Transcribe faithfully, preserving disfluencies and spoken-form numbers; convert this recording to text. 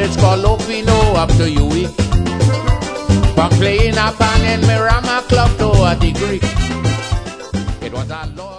it's called Lopino up to U E. From playing a band in Mirama Club to a degree. It was a lot.